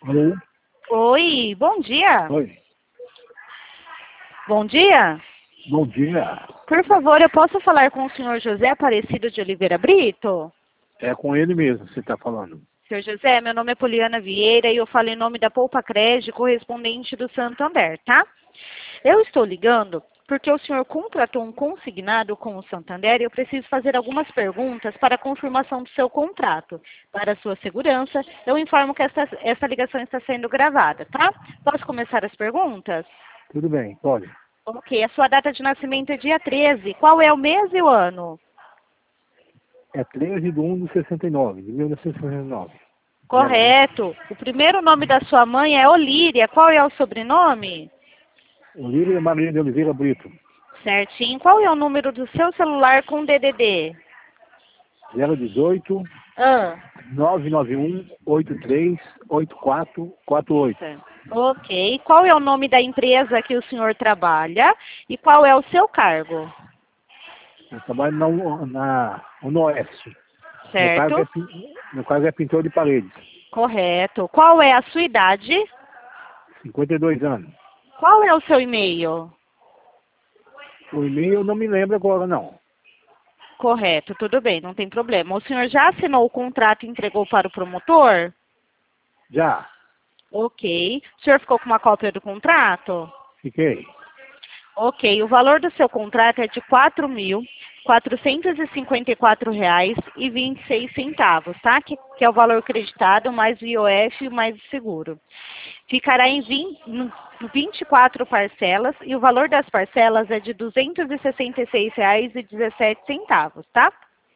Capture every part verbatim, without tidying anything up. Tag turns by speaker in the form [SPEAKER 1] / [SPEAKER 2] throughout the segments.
[SPEAKER 1] Alô?
[SPEAKER 2] Oi, bom dia.
[SPEAKER 1] Oi.
[SPEAKER 2] Bom dia.
[SPEAKER 1] Bom dia.
[SPEAKER 2] Por favor, eu posso falar com o senhor José Aparecido de Oliveira Brito?
[SPEAKER 1] É com ele mesmo que você está falando.
[SPEAKER 2] Senhor José, meu nome é Poliana Vieira e eu falo em nome da Poupa Crédito, correspondente do Santander, tá? Eu estou ligando porque o senhor contratou um consignado com o Santander e eu preciso fazer algumas perguntas para a confirmação do seu contrato. Para a sua segurança, eu informo que esta, esta ligação está sendo gravada, tá? Posso começar as perguntas?
[SPEAKER 1] Tudo bem, pode.
[SPEAKER 2] Ok, a sua data de nascimento é dia treze. Qual é o mês e o ano?
[SPEAKER 1] É treze de um de sessenta e nove, de mil novecentos e sessenta e nove.
[SPEAKER 2] Correto. O primeiro nome da sua mãe é Olíria. Qual é o sobrenome?
[SPEAKER 1] Olívia Maria de Oliveira Brito.
[SPEAKER 2] Certinho. Qual é o número do seu celular com D D D?
[SPEAKER 1] zero dezoito,
[SPEAKER 2] Ah,
[SPEAKER 1] nove nove um, oito três, oito quatro quatro oito.
[SPEAKER 2] ok. Qual é o nome da empresa que o senhor trabalha e qual é o seu cargo?
[SPEAKER 1] Eu trabalho na, na Unoeste. Meu cargo, é,
[SPEAKER 2] Certo.
[SPEAKER 1] pin- meu cargo é pintor de paredes.
[SPEAKER 2] Correto. Qual é a sua idade?
[SPEAKER 1] cinquenta e dois anos.
[SPEAKER 2] Qual é o seu e-mail?
[SPEAKER 1] O e-mail eu não me lembro agora, não.
[SPEAKER 2] Correto, tudo bem, não tem problema. O senhor já assinou o contrato e entregou para o promotor?
[SPEAKER 1] Já.
[SPEAKER 2] Ok. O senhor ficou com uma cópia do contrato?
[SPEAKER 1] Fiquei.
[SPEAKER 2] Ok. O valor do seu contrato é de quatro mil quatrocentos e cinquenta e quatro reais e vinte e seis centavos, tá? Que, que é o valor creditado mais o I O F mais o seguro. Ficará em vinte, vinte e quatro parcelas e o valor das parcelas é de duzentos e sessenta e seis reais e dezessete centavos, tá?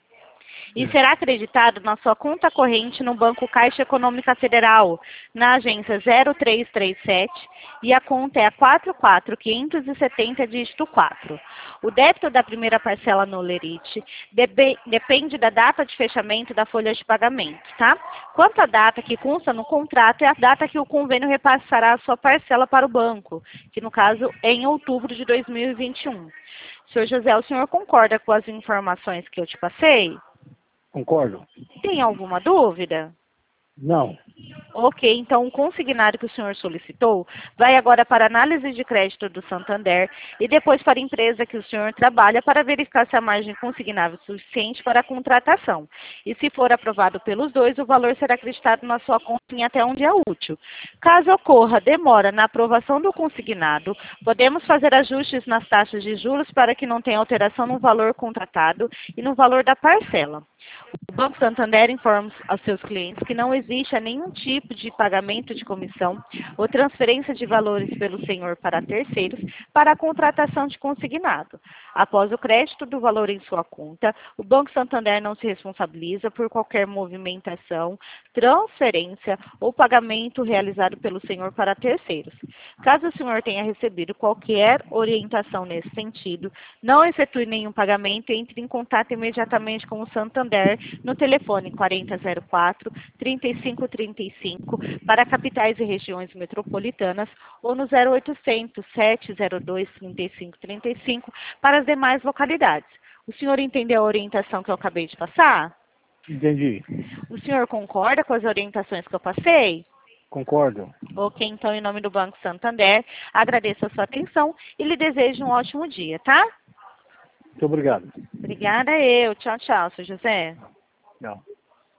[SPEAKER 2] E será acreditado na sua conta corrente no Banco Caixa Econômica Federal, na agência zero três três sete, e a conta é a quatro quatro quinhentos e setenta, dígito quatro. O débito da primeira parcela no Lerite debe- depende da data de fechamento da folha de pagamento, tá? Quanto à data que consta no contrato, é a data que o convênio repassará a sua parcela para o banco, que no caso é em outubro de dois mil e vinte e um. Senhor José, o senhor concorda com as informações que eu te passei?
[SPEAKER 1] Concordo?
[SPEAKER 2] Tem alguma dúvida?
[SPEAKER 1] Não.
[SPEAKER 2] Ok, então o consignado que o senhor solicitou vai agora para a análise de crédito do Santander e depois para a empresa que o senhor trabalha para verificar se a margem consignável é suficiente para a contratação. E se for aprovado pelos dois, o valor será acreditado na sua conta em até um dia útil. Caso ocorra demora na aprovação do consignado, podemos fazer ajustes nas taxas de juros para que não tenha alteração no valor contratado e no valor da parcela. O Banco Santander informa aos seus clientes que não existe nenhum tipo de pagamento de comissão ou transferência de valores pelo senhor para terceiros para a contratação de consignado. Após o crédito do valor em sua conta, o Banco Santander não se responsabiliza por qualquer movimentação, transferência ou pagamento realizado pelo senhor para terceiros. Caso o senhor tenha recebido qualquer orientação nesse sentido, não efetue nenhum pagamento e entre em contato imediatamente com o Santander no telefone quarenta zero quatro, trinta e cinco trinta e cinco para capitais e regiões metropolitanas ou no zero oitocentos, sete zero dois, trinta e cinco trinta e cinco para as demais localidades. O senhor entendeu a orientação que eu acabei de passar?
[SPEAKER 1] Entendi.
[SPEAKER 2] O senhor concorda com as orientações que eu passei?
[SPEAKER 1] Concordo.
[SPEAKER 2] Ok, então, em nome do Banco Santander, agradeço a sua atenção e lhe desejo um ótimo dia, tá?
[SPEAKER 1] Muito obrigado.
[SPEAKER 2] Obrigada eu. Tchau, tchau, seu José.
[SPEAKER 1] Tchau.